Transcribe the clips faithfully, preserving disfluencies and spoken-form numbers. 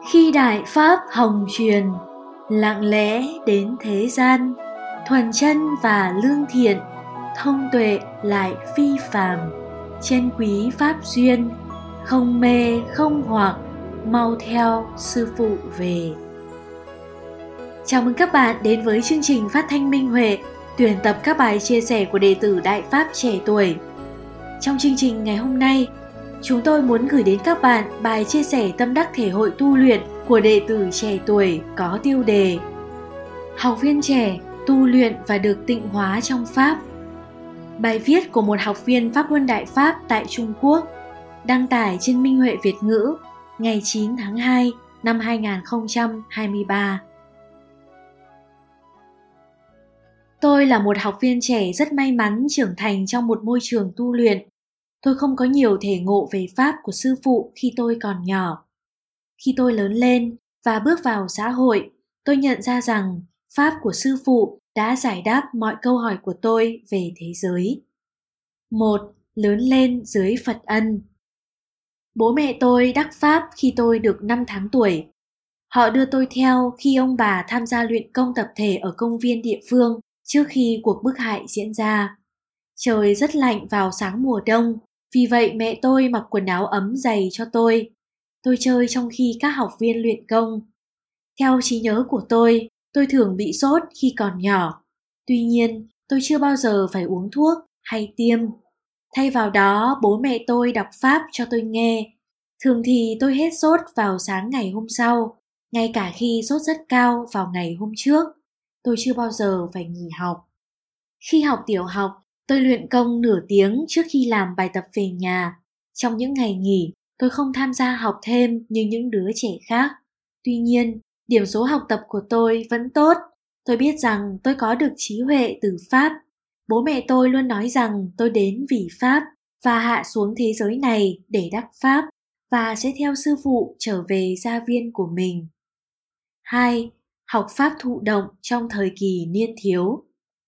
Khi Đại Pháp hồng truyền, lặng lẽ đến thế gian, thuần chân và lương thiện, thông tuệ lại phi phàm, chân quý pháp duyên, không mê không hoặc, mau theo sư phụ về. Chào mừng các bạn đến với chương trình phát thanh Minh Huệ, tuyển tập các bài chia sẻ của đệ tử Đại Pháp trẻ tuổi. Trong chương trình ngày hôm nay, chúng tôi muốn gửi đến các bạn bài chia sẻ tâm đắc thể hội tu luyện của đệ tử trẻ tuổi có tiêu đề Học viên trẻ tu luyện và được tịnh hóa trong Pháp. Bài viết của một học viên Pháp Luân Đại Pháp tại Trung Quốc, đăng tải trên Minh Huệ Việt ngữ ngày chín tháng hai năm hai nghìn không trăm hai mươi ba. Tôi là một học viên trẻ rất may mắn trưởng thành trong một môi trường tu luyện. Tôi không có nhiều thể ngộ về Pháp của sư phụ khi tôi còn nhỏ. Khi tôi lớn lên và bước vào xã hội, tôi nhận ra rằng Pháp của sư phụ đã giải đáp mọi câu hỏi của tôi về thế giới. một. Lớn lên dưới Phật ân. Bố mẹ tôi đắc Pháp khi tôi được năm tháng tuổi. Họ đưa tôi theo khi ông bà tham gia luyện công tập thể ở công viên địa phương trước khi cuộc bức hại diễn ra. Trời rất lạnh vào sáng mùa đông, vì vậy mẹ tôi mặc quần áo ấm dày cho tôi. Tôi chơi trong khi các học viên luyện công. Theo trí nhớ của tôi, tôi thường bị sốt khi còn nhỏ. Tuy nhiên, tôi chưa bao giờ phải uống thuốc hay tiêm. Thay vào đó, bố mẹ tôi đọc Pháp cho tôi nghe. Thường thì tôi hết sốt vào sáng ngày hôm sau, ngay cả khi sốt rất cao vào ngày hôm trước. Tôi chưa bao giờ phải nghỉ học. Khi học tiểu học, tôi luyện công nửa tiếng trước khi làm bài tập về nhà. Trong những ngày nghỉ, tôi không tham gia học thêm như những đứa trẻ khác. Tuy nhiên, điểm số học tập của tôi vẫn tốt. Tôi biết rằng tôi có được trí huệ từ Pháp. Bố mẹ tôi luôn nói rằng tôi đến vì Pháp và hạ xuống thế giới này để đắc Pháp và sẽ theo sư phụ trở về gia viên của mình. hai. Học Pháp thụ động trong thời kỳ niên thiếu.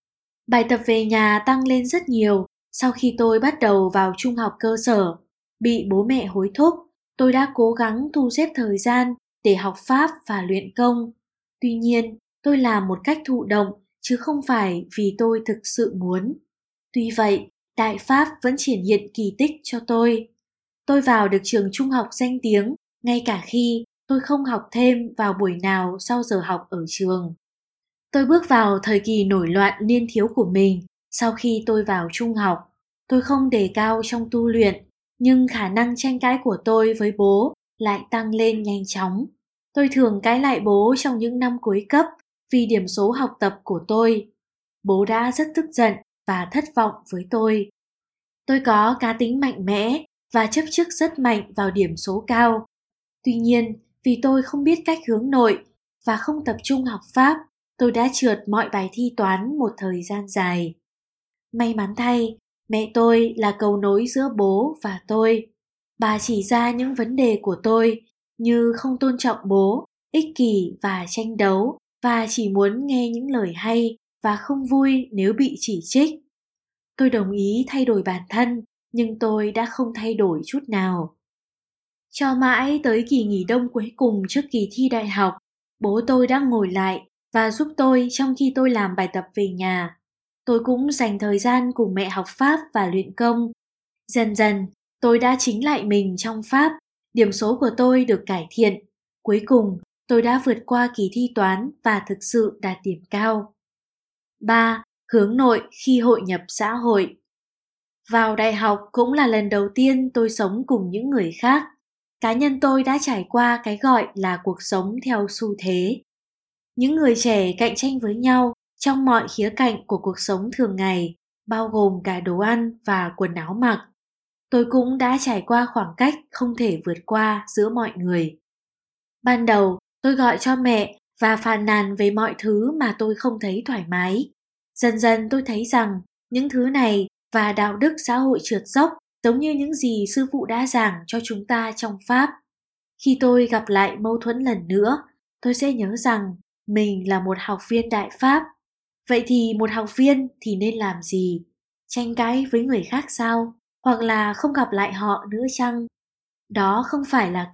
Bài tập về nhà tăng lên rất nhiều sau khi tôi bắt đầu vào trung học cơ sở. Bị bố mẹ hối thúc, tôi đã cố gắng thu xếp thời gian để học Pháp và luyện công. Tuy nhiên, tôi làm một cách thụ động chứ không phải vì tôi thực sự muốn. Tuy vậy, Đại Pháp vẫn triển hiện kỳ tích cho tôi. Tôi vào được trường trung học danh tiếng ngay cả khi tôi không học thêm vào buổi nào sau giờ học ở trường. Tôi bước vào thời kỳ nổi loạn niên thiếu của mình sau khi tôi vào trung học. Tôi không đề cao trong tu luyện, nhưng khả năng tranh cãi của tôi với bố lại tăng lên nhanh chóng. Tôi thường cãi lại bố trong những năm cuối cấp vì điểm số học tập của tôi. Bố đã rất tức giận và thất vọng với tôi. Tôi có cá tính mạnh mẽ và chấp chước rất mạnh vào điểm số cao. Tuy nhiên, vì tôi không biết cách hướng nội và không tập trung học Pháp, tôi đã trượt mọi bài thi toán một thời gian dài. May mắn thay, mẹ tôi là cầu nối giữa bố và tôi. Bà chỉ ra những vấn đề của tôi như không tôn trọng bố, ích kỷ và tranh đấu, và chỉ muốn nghe những lời hay và không vui nếu bị chỉ trích. Tôi đồng ý thay đổi bản thân, nhưng tôi đã không thay đổi chút nào. Cho mãi tới kỳ nghỉ đông cuối cùng trước kỳ thi đại học, bố tôi đã ngồi lại và giúp tôi trong khi tôi làm bài tập về nhà. Tôi cũng dành thời gian cùng mẹ học Pháp và luyện công. Dần dần, tôi đã chính lại mình trong Pháp. Điểm số của tôi được cải thiện. Cuối cùng, tôi đã vượt qua kỳ thi toán và thực sự đạt điểm cao. ba. Hướng nội khi hội nhập xã hội. Vào đại học cũng là lần đầu tiên tôi sống cùng những người khác. Cá nhân tôi đã trải qua cái gọi là cuộc sống theo xu thế. Những người trẻ cạnh tranh với nhau trong mọi khía cạnh của cuộc sống thường ngày, bao gồm cả đồ ăn và quần áo mặc. Tôi cũng đã trải qua khoảng cách không thể vượt qua giữa mọi người. Ban đầu, tôi gọi cho mẹ và phàn nàn về mọi thứ mà tôi không thấy thoải mái. Dần dần tôi thấy rằng những thứ này và đạo đức xã hội trượt dốc giống như những gì sư phụ đã giảng cho chúng ta trong Pháp. Khi tôi gặp lại mâu thuẫn lần nữa, tôi sẽ nhớ rằng mình là một học viên Đại Pháp. Vậy thì một học viên thì nên làm gì? Tranh cãi với người khác sao? Hoặc là không gặp lại họ nữa chăng? Đó không phải là cách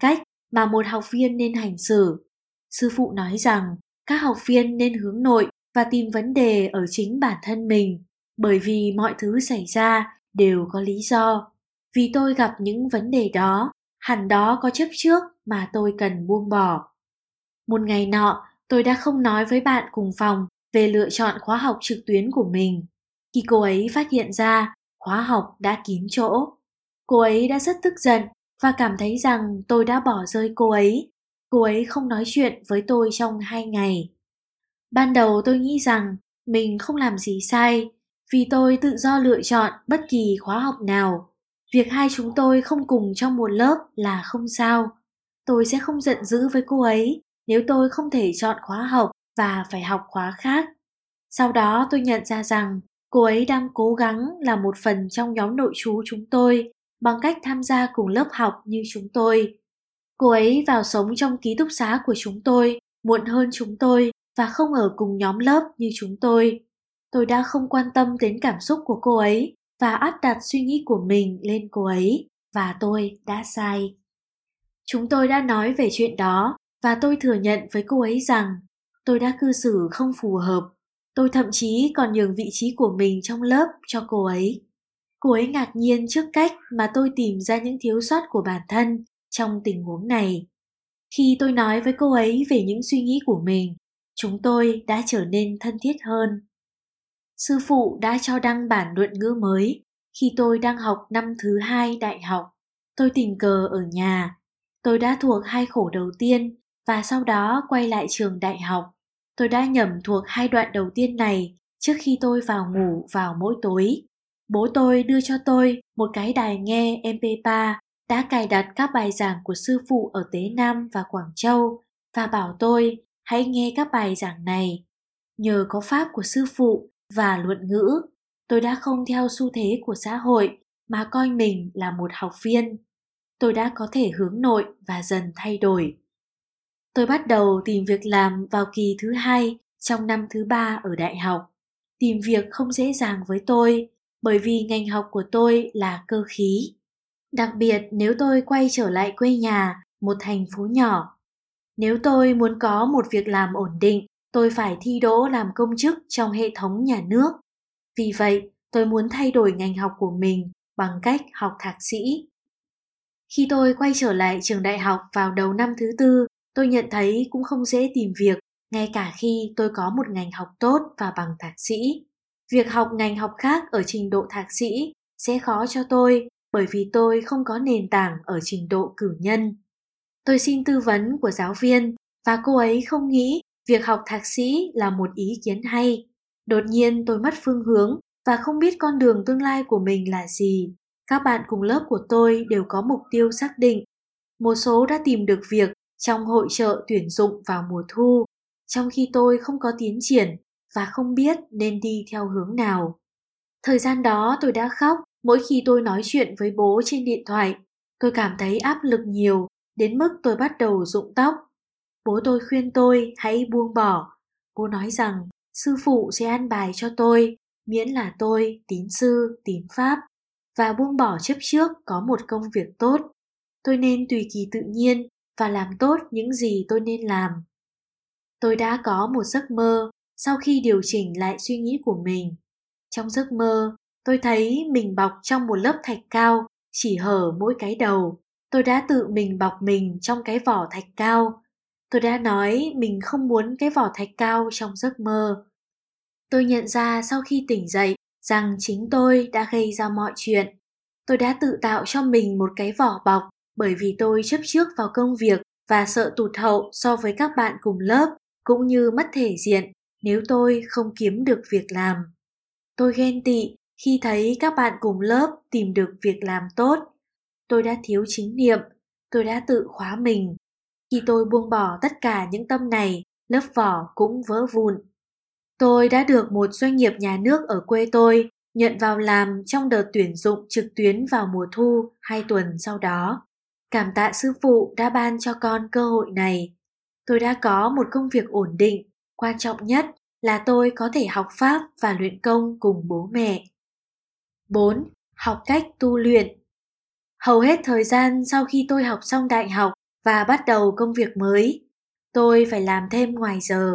mà một học viên nên hành xử. Sư phụ nói rằng các học viên nên hướng nội và tìm vấn đề ở chính bản thân mình, bởi vì mọi thứ xảy ra đều có lý do. Vì tôi gặp những vấn đề đó, hẳn đó có chấp trước mà tôi cần buông bỏ. Một ngày nọ, tôi đã không nói với bạn cùng phòng về lựa chọn khóa học trực tuyến của mình. Khi cô ấy phát hiện ra khóa học đã kín chỗ, cô ấy đã rất tức giận và cảm thấy rằng tôi đã bỏ rơi cô ấy. Cô ấy không nói chuyện với tôi trong hai ngày. Ban đầu tôi nghĩ rằng mình không làm gì sai, vì tôi tự do lựa chọn bất kỳ khóa học nào. Việc hai chúng tôi không cùng trong một lớp là không sao. Tôi sẽ không giận dữ với cô ấy nếu tôi không thể chọn khóa học và phải học khóa khác. Sau đó tôi nhận ra rằng cô ấy đang cố gắng là một phần trong nhóm nội trú chúng tôi bằng cách tham gia cùng lớp học như chúng tôi. Cô ấy vào sống trong ký túc xá của chúng tôi muộn hơn chúng tôi và không ở cùng nhóm lớp như chúng tôi. Tôi đã không quan tâm đến cảm xúc của cô ấy và áp đặt suy nghĩ của mình lên cô ấy, và tôi đã sai. Chúng tôi đã nói về chuyện đó và tôi thừa nhận với cô ấy rằng tôi đã cư xử không phù hợp. Tôi thậm chí còn nhường vị trí của mình trong lớp cho cô ấy. Cô ấy ngạc nhiên trước cách mà tôi tìm ra những thiếu sót của bản thân trong tình huống này. Khi tôi nói với cô ấy về những suy nghĩ của mình, chúng tôi đã trở nên thân thiết hơn. Sư phụ đã cho đăng bản luận ngữ mới khi tôi đang học năm thứ hai đại học. Tôi tình cờ ở nhà. Tôi đã thuộc hai khổ đầu tiên và sau đó quay lại trường đại học. Tôi đã nhẩm thuộc hai đoạn đầu tiên này trước khi tôi vào ngủ vào mỗi tối. Bố tôi đưa cho tôi một cái đài nghe em pê ba đã cài đặt các bài giảng của sư phụ ở Tế Nam và Quảng Châu và bảo tôi hãy nghe các bài giảng này. Nhờ có pháp của sư phụ và luận ngữ, tôi đã không theo xu thế của xã hội mà coi mình là một học viên. Tôi đã có thể hướng nội và dần thay đổi. Tôi bắt đầu tìm việc làm vào kỳ thứ hai trong năm thứ ba ở đại học. Tìm việc không dễ dàng với tôi bởi vì ngành học của tôi là cơ khí. Đặc biệt nếu tôi quay trở lại quê nhà, một thành phố nhỏ. Nếu tôi muốn có một việc làm ổn định, tôi phải thi đỗ làm công chức trong hệ thống nhà nước. Vì vậy, tôi muốn thay đổi ngành học của mình bằng cách học thạc sĩ. Khi tôi quay trở lại trường đại học vào đầu năm thứ tư, tôi nhận thấy cũng không dễ tìm việc, ngay cả khi tôi có một ngành học tốt và bằng thạc sĩ. Việc học ngành học khác ở trình độ thạc sĩ sẽ khó cho tôi bởi vì tôi không có nền tảng ở trình độ cử nhân. Tôi xin tư vấn của giáo viên và cô ấy không nghĩ việc học thạc sĩ là một ý kiến hay. Đột nhiên tôi mất phương hướng và không biết con đường tương lai của mình là gì. Các bạn cùng lớp của tôi đều có mục tiêu xác định. Một số đã tìm được việc trong hội chợ tuyển dụng vào mùa thu, trong khi tôi không có tiến triển và không biết nên đi theo hướng nào. Thời gian đó tôi đã khóc mỗi khi tôi nói chuyện với bố trên điện thoại. Tôi cảm thấy áp lực nhiều đến mức tôi bắt đầu rụng tóc. Bố tôi khuyên tôi hãy buông bỏ. Bố nói rằng sư phụ sẽ an bài cho tôi, miễn là tôi tín sư, tín pháp và buông bỏ chấp trước có một công việc tốt. Tôi nên tùy kỳ tự nhiên và làm tốt những gì tôi nên làm. Tôi đã có một giấc mơ sau khi điều chỉnh lại suy nghĩ của mình. Trong giấc mơ, tôi thấy mình bọc trong một lớp thạch cao, chỉ hở mỗi cái đầu. Tôi đã tự mình bọc mình trong cái vỏ thạch cao. Tôi đã nói mình không muốn cái vỏ thạch cao trong giấc mơ. Tôi nhận ra sau khi tỉnh dậy rằng chính tôi đã gây ra mọi chuyện. Tôi đã tự tạo cho mình một cái vỏ bọc bởi vì tôi chấp trước vào công việc và sợ tụt hậu so với các bạn cùng lớp, cũng như mất thể diện nếu tôi không kiếm được việc làm. Tôi ghen tị khi thấy các bạn cùng lớp tìm được việc làm tốt. Tôi đã thiếu chính niệm, tôi đã tự khóa mình. Khi tôi buông bỏ tất cả những tâm này, lớp vỏ cũng vỡ vụn. Tôi đã được một doanh nghiệp nhà nước ở quê tôi nhận vào làm trong đợt tuyển dụng trực tuyến vào mùa thu hai tuần sau đó. Cảm tạ sư phụ đã ban cho con cơ hội này. Tôi đã có một công việc ổn định, quan trọng nhất là tôi có thể học pháp và luyện công cùng bố mẹ. bốn. Học cách tu luyện. Hầu hết thời gian sau khi tôi học xong đại học, và bắt đầu công việc mới. Tôi phải làm thêm ngoài giờ.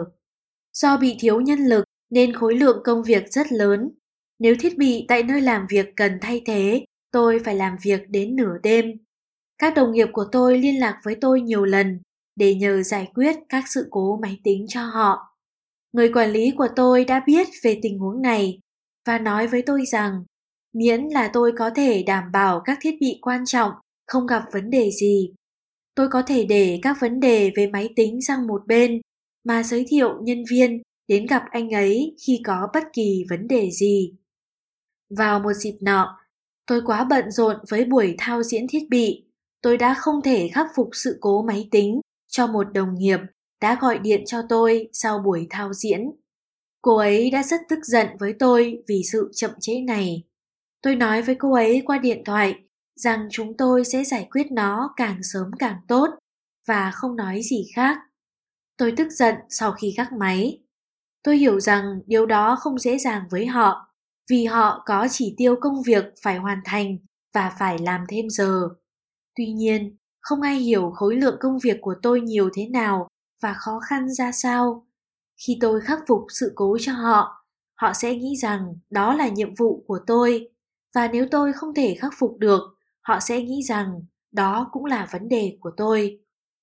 Do bị thiếu nhân lực nên khối lượng công việc rất lớn. Nếu thiết bị tại nơi làm việc cần thay thế, tôi phải làm việc đến nửa đêm. Các đồng nghiệp của tôi liên lạc với tôi nhiều lần để nhờ giải quyết các sự cố máy tính cho họ. Người quản lý của tôi đã biết về tình huống này và nói với tôi rằng miễn là tôi có thể đảm bảo các thiết bị quan trọng không gặp vấn đề gì, tôi có thể để các vấn đề về máy tính sang một bên mà giới thiệu nhân viên đến gặp anh ấy khi có bất kỳ vấn đề gì. Vào một dịp nọ, tôi quá bận rộn với buổi thao diễn thiết bị, tôi đã không thể khắc phục sự cố máy tính cho một đồng nghiệp đã gọi điện cho tôi sau buổi thao diễn. Cô ấy đã rất tức giận với tôi vì sự chậm trễ này. Tôi nói với cô ấy qua điện thoại rằng chúng tôi sẽ giải quyết nó càng sớm càng tốt và không nói gì khác. Tôi tức giận sau khi gác máy. Tôi hiểu rằng điều đó không dễ dàng với họ vì họ có chỉ tiêu công việc phải hoàn thành và phải làm thêm giờ. Tuy nhiên, không ai hiểu khối lượng công việc của tôi nhiều thế nào và khó khăn ra sao. Khi tôi khắc phục sự cố cho họ, họ sẽ nghĩ rằng đó là nhiệm vụ của tôi, và nếu tôi không thể khắc phục được, họ sẽ nghĩ rằng đó cũng là vấn đề của tôi.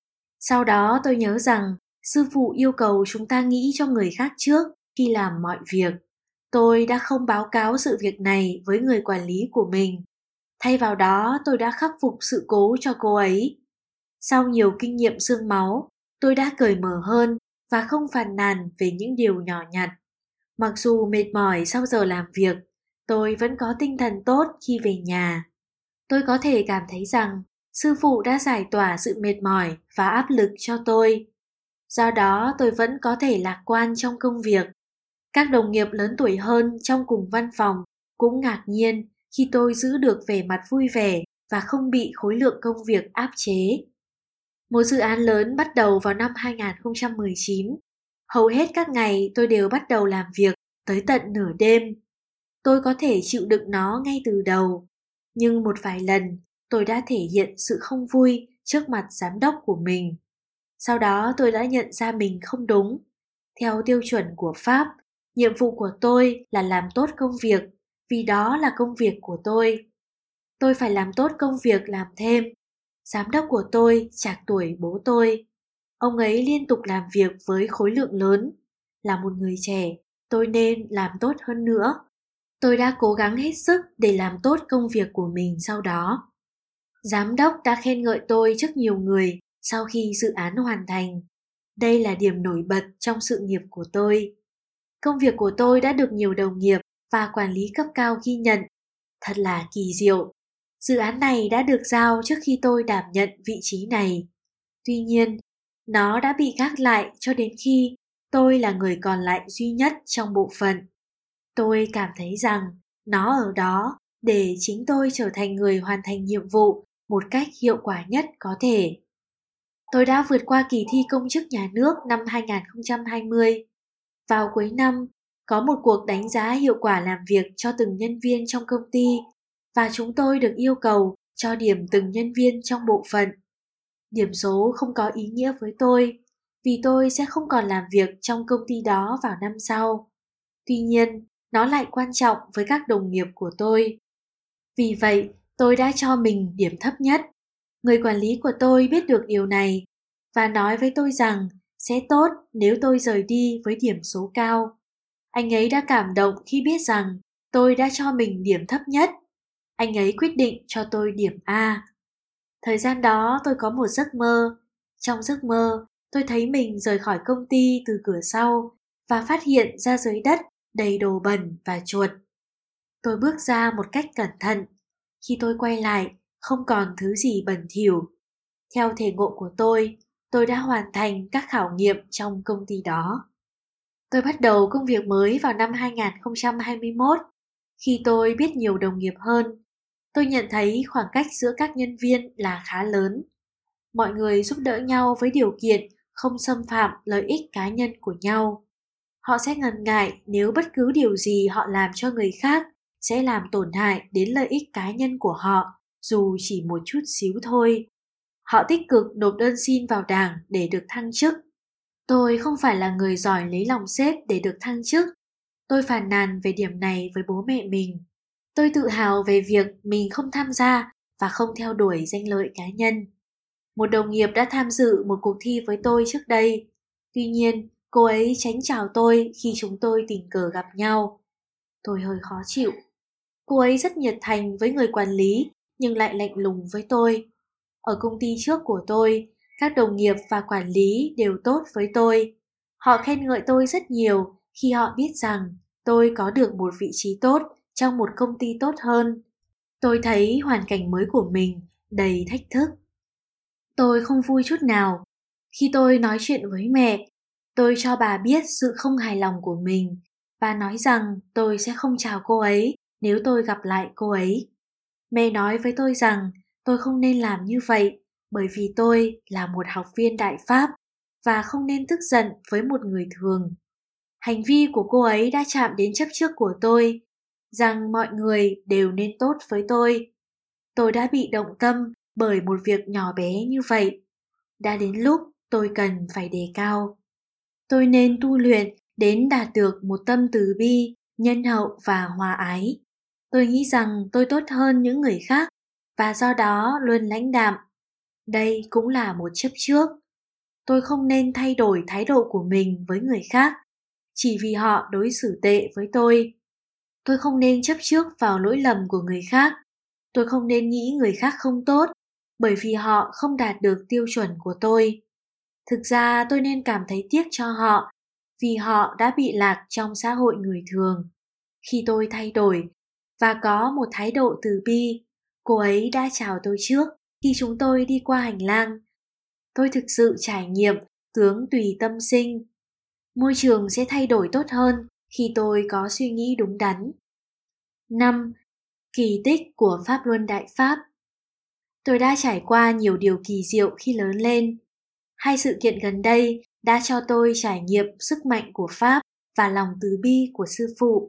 Sau đó tôi nhớ rằng sư phụ yêu cầu chúng ta nghĩ cho người khác trước khi làm mọi việc. Tôi đã không báo cáo sự việc này với người quản lý của mình. Thay vào đó, tôi đã khắc phục sự cố cho cô ấy. Sau nhiều kinh nghiệm xương máu, tôi đã cởi mở hơn và không phàn nàn về những điều nhỏ nhặt. Mặc dù mệt mỏi sau giờ làm việc, tôi vẫn có tinh thần tốt khi về nhà. Tôi có thể cảm thấy rằng sư phụ đã giải tỏa sự mệt mỏi và áp lực cho tôi. Do đó tôi vẫn có thể lạc quan trong công việc. Các đồng nghiệp lớn tuổi hơn trong cùng văn phòng cũng ngạc nhiên khi tôi giữ được vẻ mặt vui vẻ và không bị khối lượng công việc áp chế. Một dự án lớn bắt đầu vào năm hai không một chín. Hầu hết các ngày tôi đều bắt đầu làm việc tới tận nửa đêm. Tôi có thể chịu đựng nó ngay từ đầu, nhưng một vài lần tôi đã thể hiện sự không vui trước mặt giám đốc của mình. Sau đó tôi đã nhận ra mình không đúng. Theo tiêu chuẩn của Pháp, nhiệm vụ của tôi là làm tốt công việc, vì đó là công việc của tôi. Tôi phải làm tốt công việc làm thêm. Giám đốc của tôi trạc tuổi bố tôi. Ông ấy liên tục làm việc với khối lượng lớn. Là một người trẻ, tôi nên làm tốt hơn nữa. Tôi đã cố gắng hết sức để làm tốt công việc của mình sau đó. Giám đốc đã khen ngợi tôi trước nhiều người sau khi dự án hoàn thành. Đây là điểm nổi bật trong sự nghiệp của tôi. Công việc của tôi đã được nhiều đồng nghiệp và quản lý cấp cao ghi nhận. Thật là kỳ diệu. Dự án này đã được giao trước khi tôi đảm nhận vị trí này. Tuy nhiên, nó đã bị gác lại cho đến khi tôi là người còn lại duy nhất trong bộ phận. Tôi cảm thấy rằng nó ở đó để chính tôi trở thành người hoàn thành nhiệm vụ một cách hiệu quả nhất có thể. Tôi đã vượt qua kỳ thi công chức nhà nước năm hai không hai không. Vào cuối năm, có một cuộc đánh giá hiệu quả làm việc cho từng nhân viên trong công ty và chúng tôi được yêu cầu cho điểm từng nhân viên trong bộ phận. Điểm số không có ý nghĩa với tôi vì tôi sẽ không còn làm việc trong công ty đó vào năm sau. Tuy nhiên, nó lại quan trọng với các đồng nghiệp của tôi. Vì vậy, tôi đã cho mình điểm thấp nhất. Người quản lý của tôi biết được điều này và nói với tôi rằng sẽ tốt nếu tôi rời đi với điểm số cao. Anh ấy đã cảm động khi biết rằng tôi đã cho mình điểm thấp nhất. Anh ấy quyết định cho tôi điểm A. Thời gian đó tôi có một giấc mơ. Trong giấc mơ, tôi thấy mình rời khỏi công ty từ cửa sau và phát hiện ra dưới đất đầy đồ bẩn và chuột. Tôi bước ra một cách cẩn thận. Khi tôi quay lại, không còn thứ gì bẩn thỉu. Theo thể ngộ của tôi, tôi đã hoàn thành các khảo nghiệm trong công ty đó. Tôi bắt đầu công việc mới vào năm hai không hai mốt. Khi tôi biết nhiều đồng nghiệp hơn, tôi nhận thấy khoảng cách giữa các nhân viên là khá lớn. Mọi người giúp đỡ nhau với điều kiện không xâm phạm lợi ích cá nhân của nhau. Họ sẽ ngần ngại nếu bất cứ điều gì họ làm cho người khác sẽ làm tổn hại đến lợi ích cá nhân của họ, dù chỉ một chút xíu thôi. Họ tích cực nộp đơn xin vào đảng để được thăng chức. Tôi không phải là người giỏi lấy lòng sếp để được thăng chức. Tôi phàn nàn về điểm này với bố mẹ mình. Tôi tự hào về việc mình không tham gia và không theo đuổi danh lợi cá nhân. Một đồng nghiệp đã tham dự một cuộc thi với tôi trước đây. Tuy nhiên, cô ấy tránh chào tôi khi chúng tôi tình cờ gặp nhau. Tôi hơi khó chịu. Cô ấy rất nhiệt thành với người quản lý nhưng lại lạnh lùng với tôi. Ở công ty trước của tôi, các đồng nghiệp và quản lý đều tốt với tôi. Họ khen ngợi tôi rất nhiều khi họ biết rằng tôi có được một vị trí tốt trong một công ty tốt hơn. Tôi thấy hoàn cảnh mới của mình đầy thách thức. Tôi không vui chút nào. Khi tôi nói chuyện với mẹ, tôi cho bà biết sự không hài lòng của mình và nói rằng tôi sẽ không chào cô ấy nếu tôi gặp lại cô ấy. Mẹ nói với tôi rằng tôi không nên làm như vậy bởi vì tôi là một học viên Đại Pháp và không nên tức giận với một người thường. Hành vi của cô ấy đã chạm đến chấp trước của tôi, rằng mọi người đều nên tốt với tôi. Tôi đã bị động tâm bởi một việc nhỏ bé như vậy. Đã đến lúc tôi cần phải đề cao. Tôi nên tu luyện đến đạt được một tâm từ bi, nhân hậu và hòa ái. Tôi nghĩ rằng tôi tốt hơn những người khác và do đó luôn lãnh đạm. Đây cũng là một chấp trước. Tôi không nên thay đổi thái độ của mình với người khác chỉ vì họ đối xử tệ với tôi. Tôi không nên chấp trước vào lỗi lầm của người khác. Tôi không nên nghĩ người khác không tốt bởi vì họ không đạt được tiêu chuẩn của tôi. Thực ra tôi nên cảm thấy tiếc cho họ vì họ đã bị lạc trong xã hội người thường. Khi tôi thay đổi và có một thái độ từ bi, cô ấy đã chào tôi trước khi chúng tôi đi qua hành lang. Tôi thực sự trải nghiệm tướng tùy tâm sinh. Môi trường sẽ thay đổi tốt hơn khi tôi có suy nghĩ đúng đắn. năm. Kỳ tích của Pháp Luân Đại Pháp. Tôi đã trải qua nhiều điều kỳ diệu khi lớn lên. Hai sự kiện gần đây đã cho tôi trải nghiệm sức mạnh của Pháp và lòng từ bi của sư phụ.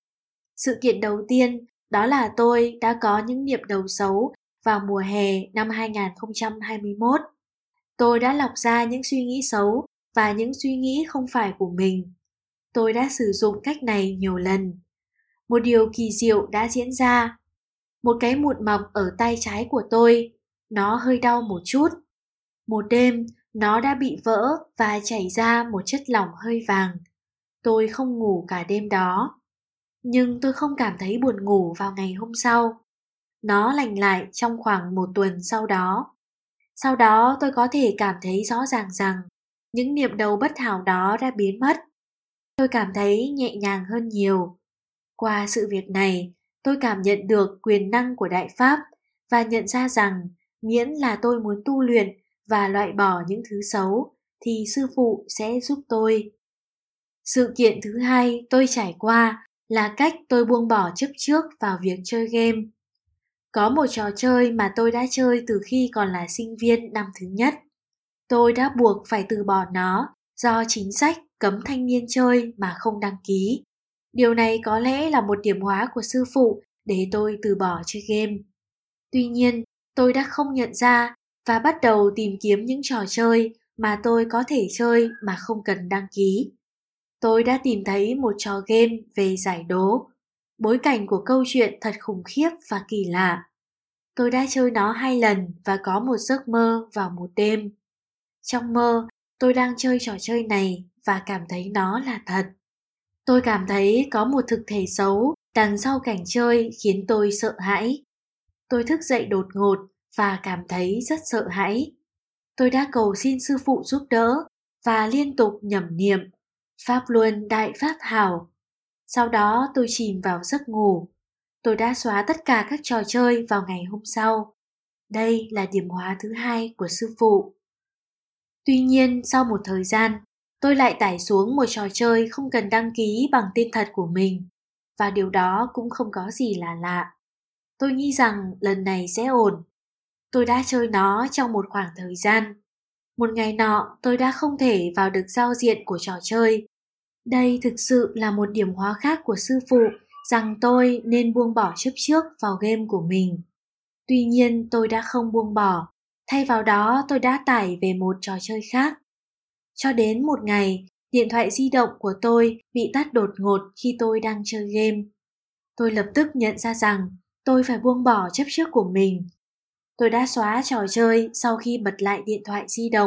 Sự kiện đầu tiên đó là tôi đã có những niệm đầu xấu vào mùa hè năm hai không hai mốt. Tôi đã lọc ra những suy nghĩ xấu và những suy nghĩ không phải của mình. Tôi đã sử dụng cách này nhiều lần. Một điều kỳ diệu đã diễn ra. Một cái mụn mọc ở tay trái của tôi, nó hơi đau một chút. Một đêm, nó đã bị vỡ và chảy ra một chất lỏng hơi vàng. Tôi không ngủ cả đêm đó. Nhưng tôi không cảm thấy buồn ngủ vào ngày hôm sau. Nó lành lại trong khoảng một tuần sau đó. Sau đó tôi có thể cảm thấy rõ ràng rằng những niệm đầu bất hảo đó đã biến mất. Tôi cảm thấy nhẹ nhàng hơn nhiều. Qua sự việc này, tôi cảm nhận được quyền năng của Đại Pháp và nhận ra rằng miễn là tôi muốn tu luyện và loại bỏ những thứ xấu thì sư phụ sẽ giúp tôi. Sự kiện thứ hai tôi trải qua là cách tôi buông bỏ chấp trước vào việc chơi game. Có một trò chơi mà tôi đã chơi từ khi còn là sinh viên năm thứ nhất. Tôi đã buộc phải từ bỏ nó do chính sách cấm thanh niên chơi mà không đăng ký. Điều này có lẽ là một điểm hóa của sư phụ để tôi từ bỏ chơi game. Tuy nhiên, tôi đã không nhận ra và bắt đầu tìm kiếm những trò chơi mà tôi có thể chơi mà không cần đăng ký. Tôi đã tìm thấy một trò game về giải đố. Bối cảnh của câu chuyện thật khủng khiếp và kỳ lạ. Tôi đã chơi nó hai lần và có một giấc mơ vào một đêm. Trong mơ, tôi đang chơi trò chơi này và cảm thấy nó là thật. Tôi cảm thấy có một thực thể xấu đằng sau cảnh chơi khiến tôi sợ hãi. Tôi thức dậy đột ngột và cảm thấy rất sợ hãi. Tôi đã cầu xin sư phụ giúp đỡ và liên tục nhẩm niệm Pháp Luân Đại Pháp Hảo. Sau đó tôi chìm vào giấc ngủ. Tôi đã xóa tất cả các trò chơi vào ngày hôm sau. Đây là điểm hóa thứ hai của sư phụ. Tuy nhiên, sau một thời gian, tôi lại tải xuống một trò chơi không cần đăng ký bằng tên thật của mình. Và điều đó cũng không có gì là lạ. Tôi nghĩ rằng lần này sẽ ổn. Tôi đã chơi nó trong một khoảng thời gian. Một ngày nọ, tôi đã không thể vào được giao diện của trò chơi. Đây thực sự là một điểm hóa khác của sư phụ rằng tôi nên buông bỏ chấp trước vào game của mình. Tuy nhiên tôi đã không buông bỏ. Thay vào đó tôi đã tải về một trò chơi khác. Cho đến một ngày, điện thoại di động của tôi bị tắt đột ngột khi tôi đang chơi game. Tôi lập tức nhận ra rằng tôi phải buông bỏ chấp trước của mình. Tôi đã xóa trò chơi sau khi bật lại điện thoại di động.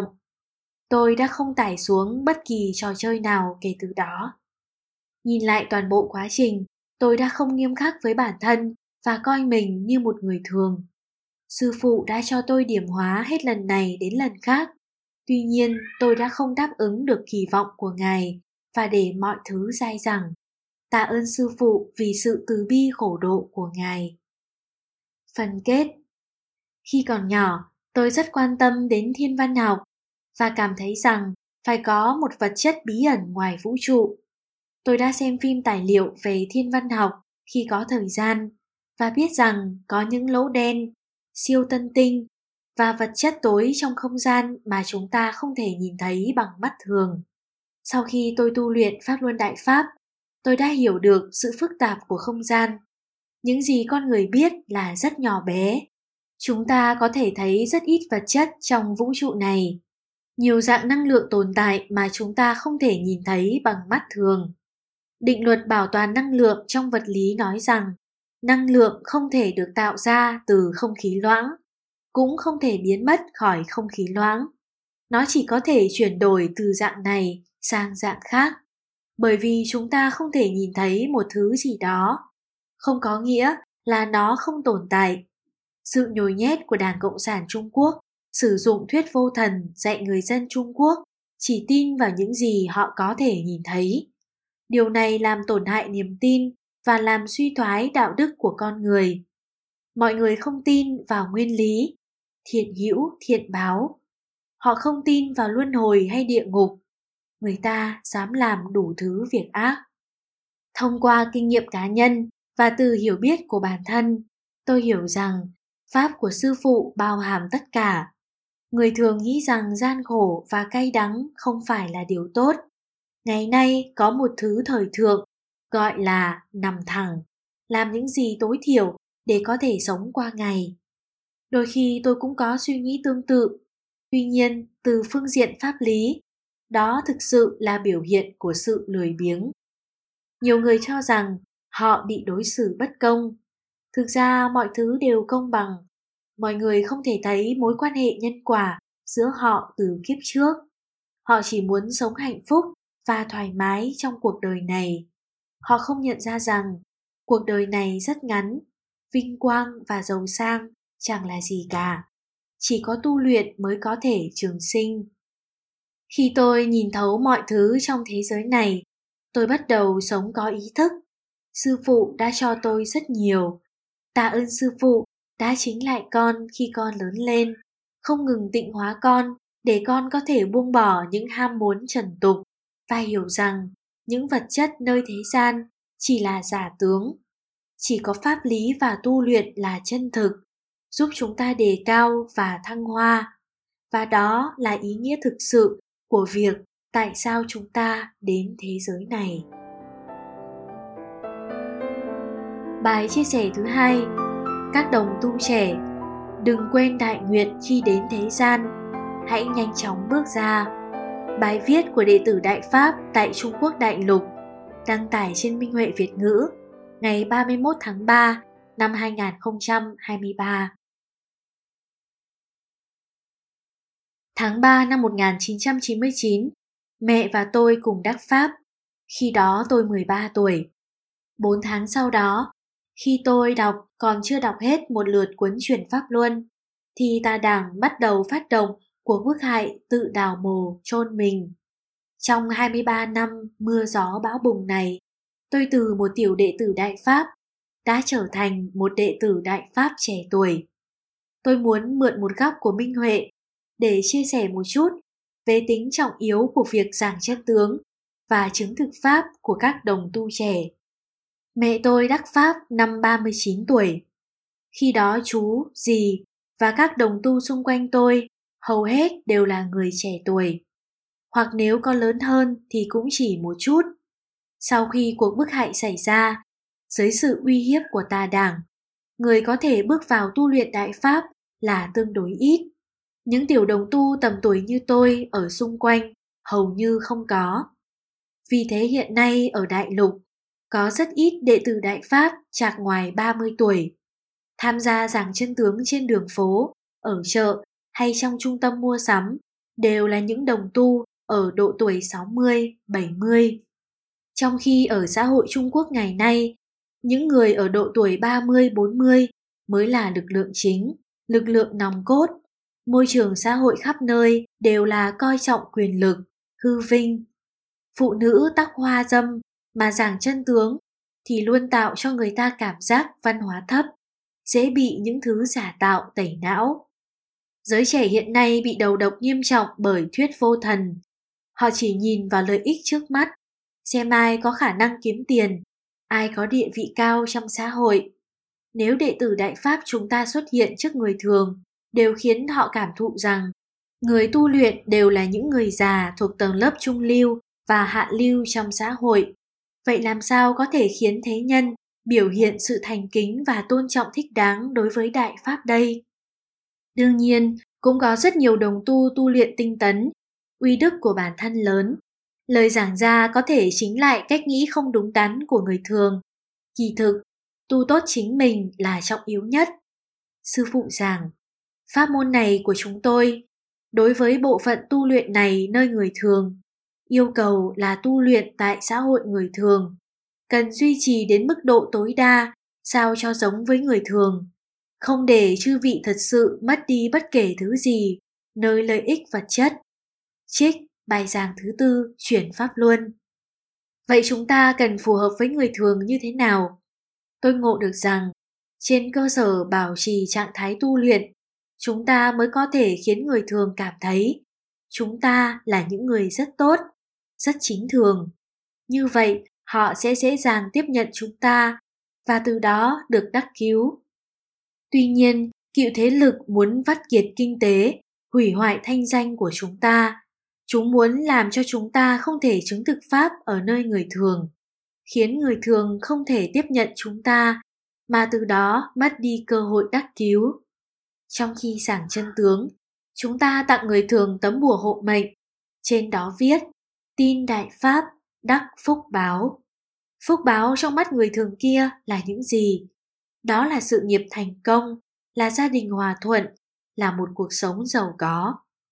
Tôi đã không tải xuống bất kỳ trò chơi nào kể từ đó. Nhìn lại toàn bộ quá trình, tôi đã không nghiêm khắc với bản thân và coi mình như một người thường. Sư phụ đã cho tôi điểm hóa hết lần này đến lần khác. Tuy nhiên, tôi đã không đáp ứng được kỳ vọng của Ngài và để mọi thứ dai dẳng. Tạ ơn Sư phụ vì sự từ bi khổ độ của Ngài. Phần kết. Khi còn nhỏ, tôi rất quan tâm đến thiên văn học và cảm thấy rằng phải có một vật chất bí ẩn ngoài vũ trụ. Tôi đã xem phim tài liệu về thiên văn học khi có thời gian và biết rằng có những lỗ đen, siêu tân tinh và vật chất tối trong không gian mà chúng ta không thể nhìn thấy bằng mắt thường. Sau khi tôi tu luyện Pháp Luân Đại Pháp, tôi đã hiểu được sự phức tạp của không gian. Những gì con người biết là rất nhỏ bé. Chúng ta có thể thấy rất ít vật chất trong vũ trụ này. Nhiều dạng năng lượng tồn tại mà chúng ta không thể nhìn thấy bằng mắt thường. Định luật bảo toàn năng lượng trong vật lý nói rằng năng lượng không thể được tạo ra từ không khí loãng, cũng không thể biến mất khỏi không khí loãng. Nó chỉ có thể chuyển đổi từ dạng này sang dạng khác, bởi vì chúng ta không thể nhìn thấy một thứ gì đó. Không có nghĩa là nó không tồn tại. Sự nhồi nhét của Đảng Cộng sản Trung Quốc sử dụng thuyết vô thần dạy người dân Trung Quốc chỉ tin vào những gì họ có thể nhìn thấy. Điều này làm tổn hại niềm tin và làm suy thoái đạo đức của con người. Mọi người không tin vào nguyên lý, thiện hữu, thiện báo. Họ không tin vào luân hồi hay địa ngục. Người ta dám làm đủ thứ việc ác. Thông qua kinh nghiệm cá nhân và từ hiểu biết của bản thân, tôi hiểu rằng Pháp của Sư Phụ bao hàm tất cả. Người thường nghĩ rằng gian khổ và cay đắng không phải là điều tốt. Ngày nay có một thứ thời thượng gọi là nằm thẳng, làm những gì tối thiểu để có thể sống qua ngày. Đôi khi tôi cũng có suy nghĩ tương tự. Tuy nhiên, từ phương diện pháp lý, đó thực sự là biểu hiện của sự lười biếng. Nhiều người cho rằng họ bị đối xử bất công. Thực ra mọi thứ đều công bằng. Mọi người không thể thấy mối quan hệ nhân quả giữa họ từ kiếp trước. Họ chỉ muốn sống hạnh phúc và thoải mái trong cuộc đời này. Họ không nhận ra rằng cuộc đời này rất ngắn, vinh quang và giàu sang chẳng là gì cả. Chỉ có tu luyện mới có thể trường sinh. Khi tôi nhìn thấu mọi thứ trong thế giới này, tôi bắt đầu sống có ý thức. Sư phụ đã cho tôi rất nhiều. Tạ ơn Sư phụ đã chính lại con khi con lớn lên, không ngừng tịnh hóa con để con có thể buông bỏ những ham muốn trần tục và hiểu rằng những vật chất nơi thế gian chỉ là giả tướng. Chỉ có pháp lý và tu luyện là chân thực, giúp chúng ta đề cao và thăng hoa. Và đó là ý nghĩa thực sự của việc tại sao chúng ta đến thế giới này. Bài chia sẻ thứ hai. Các đồng tu trẻ, đừng quên đại nguyện khi đến thế gian, hãy nhanh chóng bước ra. Bài viết của đệ tử Đại Pháp tại Trung Quốc Đại Lục, đăng tải trên Minh Huệ Việt ngữ, ngày ba mươi mốt tháng ba năm hai nghìn không trăm hai mươi ba. Tháng ba năm một nghìn chín trăm chín mươi chín, mẹ và tôi cùng đắc Pháp. Khi đó tôi mười ba tuổi. Bốn tháng sau đó, khi tôi đọc còn chưa đọc hết một lượt cuốn Chuyển Pháp Luân, thì tà đảng bắt đầu phát động cuộc bức hại tự đào mồ chôn mình. Trong hai mươi ba năm mưa gió bão bùng này, tôi từ một tiểu đệ tử Đại Pháp đã trở thành một đệ tử Đại Pháp trẻ tuổi. Tôi muốn mượn một góc của Minh Huệ để chia sẻ một chút về tính trọng yếu của việc giảng chân tướng và chứng thực Pháp của các đồng tu trẻ. Mẹ tôi đắc Pháp năm ba mươi chín tuổi. Khi đó chú, dì và các đồng tu xung quanh tôi hầu hết đều là người trẻ tuổi. Hoặc nếu có lớn hơn thì cũng chỉ một chút. Sau khi cuộc bức hại xảy ra, dưới sự uy hiếp của tà đảng, người có thể bước vào tu luyện Đại Pháp là tương đối ít. Những tiểu đồng tu tầm tuổi như tôi ở xung quanh hầu như không có. Vì thế hiện nay ở Đại Lục có rất ít đệ tử Đại Pháp chạc ngoài ba mươi tuổi. Tham gia giảng chân tướng trên đường phố, ở chợ hay trong trung tâm mua sắm đều là những đồng tu ở độ tuổi sáu mươi, bảy mươi. Trong khi ở xã hội Trung Quốc ngày nay, những người ở độ tuổi ba mươi, bốn mươi mới là lực lượng chính, lực lượng nòng cốt. Môi trường xã hội khắp nơi đều là coi trọng quyền lực, hư vinh. Phụ nữ tắc hoa dâm mà giảng chân tướng thì luôn tạo cho người ta cảm giác văn hóa thấp, dễ bị những thứ giả tạo tẩy não. Giới trẻ hiện nay bị đầu độc nghiêm trọng bởi thuyết vô thần. Họ chỉ nhìn vào lợi ích trước mắt, xem ai có khả năng kiếm tiền, ai có địa vị cao trong xã hội. Nếu đệ tử Đại Pháp chúng ta xuất hiện trước người thường, đều khiến họ cảm thụ rằng người tu luyện đều là những người già thuộc tầng lớp trung lưu và hạ lưu trong xã hội. Vậy làm sao có thể khiến thế nhân biểu hiện sự thành kính và tôn trọng thích đáng đối với Đại Pháp đây? Đương nhiên, cũng có rất nhiều đồng tu tu luyện tinh tấn, uy đức của bản thân lớn. Lời giảng ra có thể chính lại cách nghĩ không đúng đắn của người thường. Kỳ thực, tu tốt chính mình là trọng yếu nhất. Sư phụ giảng, pháp môn này của chúng tôi, đối với bộ phận tu luyện này nơi người thường, yêu cầu là tu luyện tại xã hội người thường, cần duy trì đến mức độ tối đa, sao cho giống với người thường, không để chư vị thật sự mất đi bất kể thứ gì, nơi lợi ích vật chất. Trích bài giảng thứ tư chuyển pháp luân. Vậy chúng ta cần phù hợp với người thường như thế nào? Tôi ngộ được rằng, trên cơ sở bảo trì trạng thái tu luyện, chúng ta mới có thể khiến người thường cảm thấy chúng ta là những người rất tốt, rất chính thường. Như vậy, họ sẽ dễ dàng tiếp nhận chúng ta và từ đó được đắc cứu. Tuy nhiên, cựu thế lực muốn vắt kiệt kinh tế, hủy hoại thanh danh của chúng ta. Chúng muốn làm cho chúng ta không thể chứng thực pháp ở nơi người thường, khiến người thường không thể tiếp nhận chúng ta, mà từ đó mất đi cơ hội đắc cứu. Trong khi giảng chân tướng, chúng ta tặng người thường tấm bùa hộ mệnh, trên đó viết, tin Đại Pháp, đắc phúc báo. Phúc báo trong mắt người thường kia là những gì? Đó là sự nghiệp thành công, là gia đình hòa thuận, là một cuộc sống giàu có.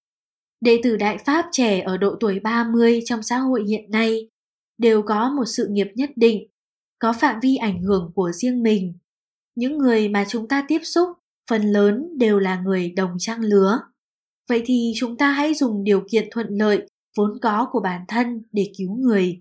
Đệ tử Đại Pháp trẻ ở độ tuổi ba mươi trong xã hội hiện nay đều có một sự nghiệp nhất định, có phạm vi ảnh hưởng của riêng mình. Những người mà chúng ta tiếp xúc phần lớn đều là người đồng trang lứa. Vậy thì chúng ta hãy dùng điều kiện thuận lợi vốn có của bản thân để cứu người.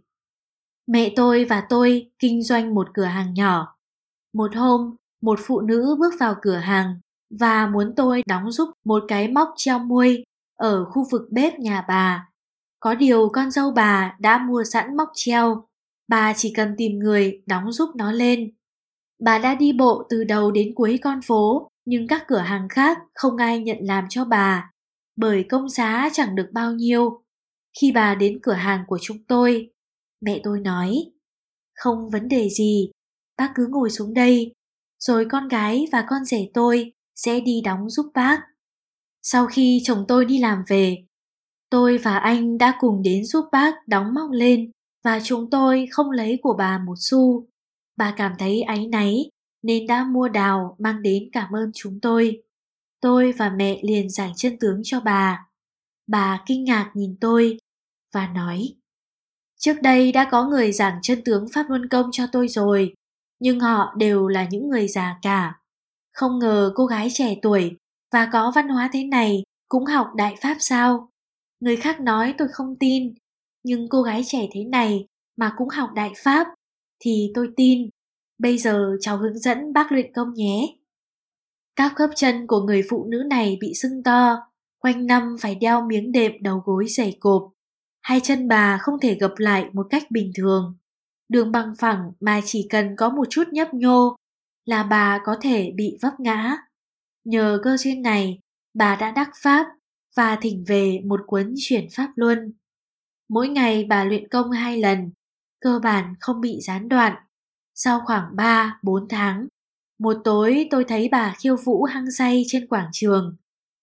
Mẹ tôi và tôi kinh doanh một cửa hàng nhỏ. Một hôm, một phụ nữ bước vào cửa hàng và muốn tôi đóng giúp một cái móc treo muôi ở khu vực bếp nhà bà. Có điều con dâu bà đã mua sẵn móc treo, bà chỉ cần tìm người đóng giúp nó lên. Bà đã đi bộ từ đầu đến cuối con phố, nhưng các cửa hàng khác không ai nhận làm cho bà, bởi công giá chẳng được bao nhiêu. Khi bà đến cửa hàng của chúng tôi, mẹ tôi nói, không vấn đề gì, bác cứ ngồi xuống đây, rồi con gái và con rể tôi sẽ đi đóng giúp bác. Sau khi chồng tôi đi làm về, tôi và anh đã cùng đến giúp bác đóng móc lên và chúng tôi không lấy của bà một xu. Bà cảm thấy áy náy nên đã mua đào mang đến cảm ơn chúng tôi. Tôi và mẹ liền giảng chân tướng cho bà. Bà kinh ngạc nhìn tôi và nói, trước đây đã có người giảng chân tướng Pháp Luân Công cho tôi rồi, nhưng họ đều là những người già cả. Không ngờ cô gái trẻ tuổi và có văn hóa thế này cũng học Đại Pháp sao? Người khác nói tôi không tin, nhưng cô gái trẻ thế này mà cũng học Đại Pháp thì tôi tin. Bây giờ cháu hướng dẫn bác luyện công nhé. Các khớp chân của người phụ nữ này bị sưng to, quanh năm phải đeo miếng đệm đầu gối dày cộp. Hai chân bà không thể gập lại một cách bình thường. Đường bằng phẳng mà chỉ cần có một chút nhấp nhô là bà có thể bị vấp ngã. Nhờ cơ duyên này, bà đã đắc pháp và thỉnh về một cuốn chuyển pháp luân. Mỗi ngày bà luyện công hai lần, cơ bản không bị gián đoạn. Sau khoảng ba bốn tháng, một tối tôi thấy bà khiêu vũ hăng say trên quảng trường.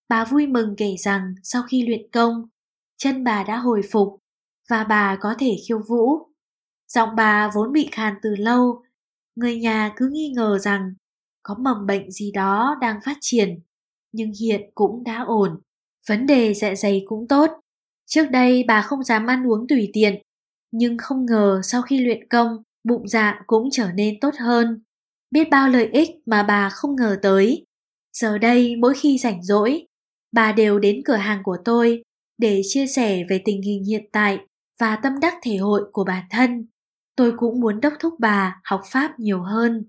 Bà vui mừng kể rằng sau khi luyện công, chân bà đã hồi phục và bà có thể khiêu vũ. Giọng bà vốn bị khàn từ lâu, người nhà cứ nghi ngờ rằng có mầm bệnh gì đó đang phát triển, nhưng hiện cũng đã ổn. Vấn đề dạ dày cũng tốt. Trước đây bà không dám ăn uống tùy tiện, nhưng không ngờ sau khi luyện công, bụng dạ cũng trở nên tốt hơn. Biết bao lợi ích mà bà không ngờ tới. Giờ đây mỗi khi rảnh rỗi, bà đều đến cửa hàng của tôi để chia sẻ về tình hình hiện tại và tâm đắc thể hội của bản thân. Tôi cũng muốn đốc thúc bà học Pháp nhiều hơn.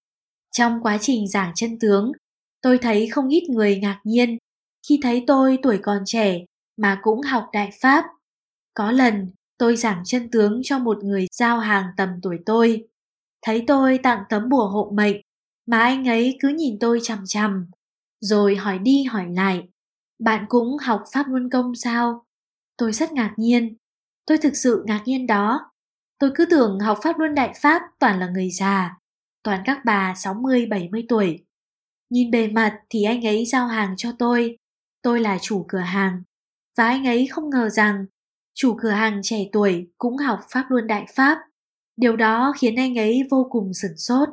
Trong quá trình giảng chân tướng, tôi thấy không ít người ngạc nhiên khi thấy tôi tuổi còn trẻ mà cũng học Đại Pháp. Có lần tôi giảng chân tướng cho một người giao hàng tầm tuổi tôi. Thấy tôi tặng tấm bùa hộ mệnh mà anh ấy cứ nhìn tôi chằm chằm, rồi hỏi đi hỏi lại: "Bạn cũng học Pháp Luân Công sao?" Tôi rất ngạc nhiên. Tôi thực sự ngạc nhiên đó. Tôi cứ tưởng học Pháp Luân Đại Pháp toàn là người già, toàn các bà sáu mươi bảy mươi tuổi. Nhìn bề mặt thì anh ấy giao hàng cho tôi. Tôi là chủ cửa hàng. Và anh ấy không ngờ rằng chủ cửa hàng trẻ tuổi cũng học Pháp Luân Đại Pháp. Điều đó khiến anh ấy vô cùng sửng sốt.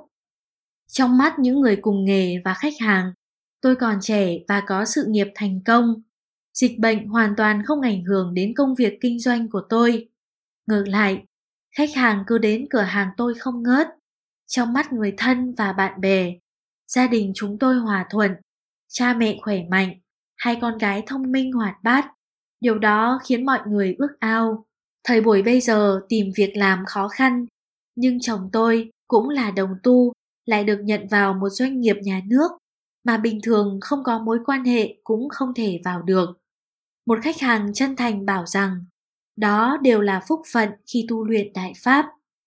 Trong mắt những người cùng nghề và khách hàng, tôi còn trẻ và có sự nghiệp thành công. Dịch bệnh hoàn toàn không ảnh hưởng đến công việc kinh doanh của tôi. Ngược lại, khách hàng cứ đến cửa hàng tôi không ngớt. Trong mắt người thân và bạn bè, gia đình chúng tôi hòa thuận, cha mẹ khỏe mạnh, hai con gái thông minh hoạt bát. Điều đó khiến mọi người ước ao. Thời buổi bây giờ tìm việc làm khó khăn, nhưng chồng tôi cũng là đồng tu, lại được nhận vào một doanh nghiệp nhà nước mà bình thường không có mối quan hệ cũng không thể vào được. Một khách hàng chân thành bảo rằng đó đều là phúc phận khi tu luyện Đại Pháp.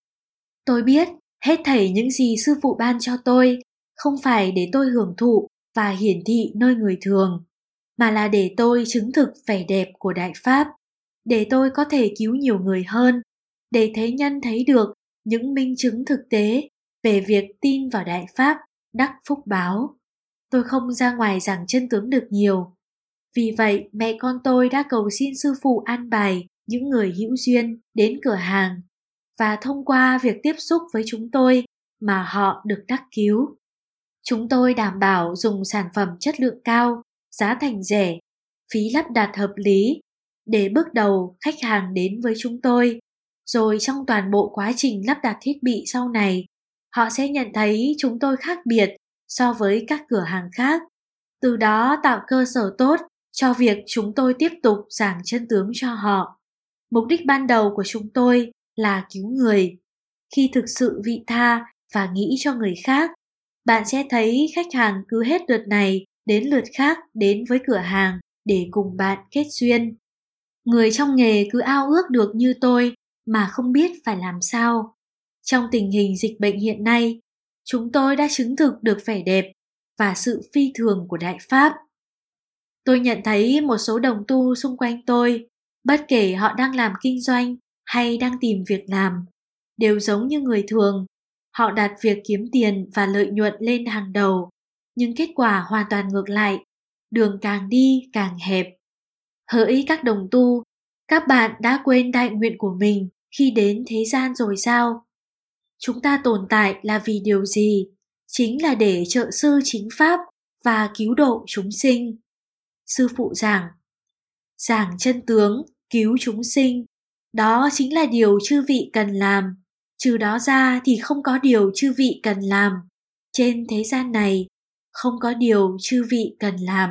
Tôi biết hết thảy những gì sư phụ ban cho tôi không phải để tôi hưởng thụ và hiển thị nơi người thường, mà là để tôi chứng thực vẻ đẹp của Đại Pháp, để tôi có thể cứu nhiều người hơn, để thế nhân thấy được những minh chứng thực tế về việc tin vào Đại Pháp đắc phúc báo. Tôi không ra ngoài giảng chân tướng được nhiều. Vì vậy mẹ con tôi đã cầu xin sư phụ an bài những người hữu duyên đến cửa hàng, và thông qua việc tiếp xúc với chúng tôi mà họ được đắc cứu. Chúng tôi đảm bảo dùng sản phẩm chất lượng cao, giá thành rẻ, phí lắp đặt hợp lý để bước đầu khách hàng đến với chúng tôi. Rồi trong toàn bộ quá trình lắp đặt thiết bị sau này, họ sẽ nhận thấy chúng tôi khác biệt so với các cửa hàng khác. Từ đó tạo cơ sở tốt cho việc chúng tôi tiếp tục giảng chân tướng cho họ. Mục đích ban đầu của chúng tôi là cứu người. Khi thực sự vị tha và nghĩ cho người khác, bạn sẽ thấy khách hàng cứ hết lượt này đến lượt khác đến với cửa hàng để cùng bạn kết duyên. Người trong nghề cứ ao ước được như tôi mà không biết phải làm sao. Trong tình hình dịch bệnh hiện nay, chúng tôi đã chứng thực được vẻ đẹp và sự phi thường của Đại Pháp. Tôi nhận thấy một số đồng tu xung quanh tôi, bất kể họ đang làm kinh doanh hay đang tìm việc làm, đều giống như người thường. Họ đặt việc kiếm tiền và lợi nhuận lên hàng đầu, nhưng kết quả hoàn toàn ngược lại, đường càng đi càng hẹp. Hỡi các đồng tu, các bạn đã quên đại nguyện của mình khi đến thế gian rồi sao? Chúng ta tồn tại là vì điều gì? Chính là để trợ sư chính pháp và cứu độ chúng sinh. Sư phụ giảng, giảng chân tướng, cứu chúng sinh, đó chính là điều chư vị cần làm. Trừ đó ra thì không có điều chư vị cần làm. Trên thế gian này, không có điều chư vị cần làm.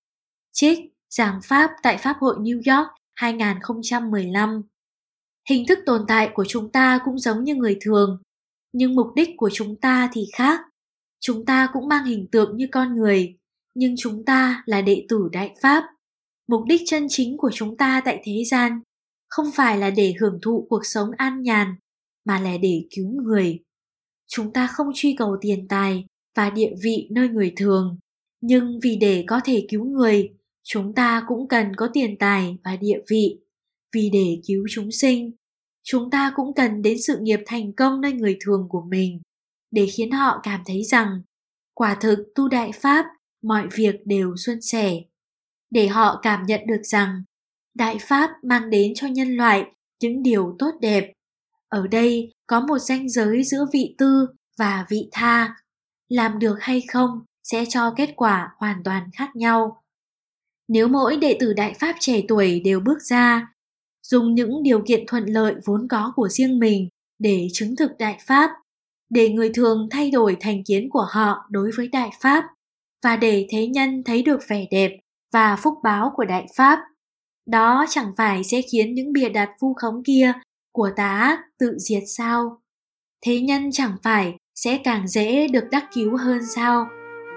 Trích giảng pháp tại Pháp hội New York hai không một lăm. Hình thức tồn tại của chúng ta cũng giống như người thường, nhưng mục đích của chúng ta thì khác. Chúng ta cũng mang hình tượng như con người, nhưng chúng ta là đệ tử Đại Pháp. Mục đích chân chính của chúng ta tại thế gian không phải là để hưởng thụ cuộc sống an nhàn, mà là để cứu người. Chúng ta không truy cầu tiền tài và địa vị nơi người thường, nhưng vì để có thể cứu người, chúng ta cũng cần có tiền tài và địa vị. Vì để cứu chúng sinh, chúng ta cũng cần đến sự nghiệp thành công nơi người thường của mình, để khiến họ cảm thấy rằng quả thực tu Đại Pháp, mọi việc đều suôn sẻ. để họ cảm nhận được rằng Đại Pháp mang đến cho nhân loại những điều tốt đẹp. Ở đây có một ranh giới giữa vị tư và vị tha. Làm được hay không sẽ cho kết quả hoàn toàn khác nhau. Nếu mỗi đệ tử Đại Pháp trẻ tuổi đều bước ra, dùng những điều kiện thuận lợi vốn có của riêng mình để chứng thực Đại Pháp, để người thường thay đổi thành kiến của họ đối với Đại Pháp, và để thế nhân thấy được vẻ đẹp và phúc báo của Đại Pháp, đó chẳng phải sẽ khiến những bìa đặt vu khống kia của tà ác tự diệt sao? Thế nhân chẳng phải sẽ càng dễ được đắc cứu hơn sao?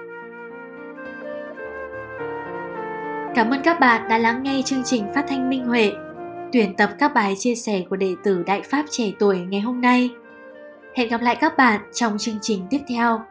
Cảm ơn các bạn đã lắng nghe chương trình phát thanh Minh Huệ, tuyển tập các bài chia sẻ của đệ tử Đại Pháp trẻ tuổi ngày hôm nay. Hẹn gặp lại các bạn trong chương trình tiếp theo.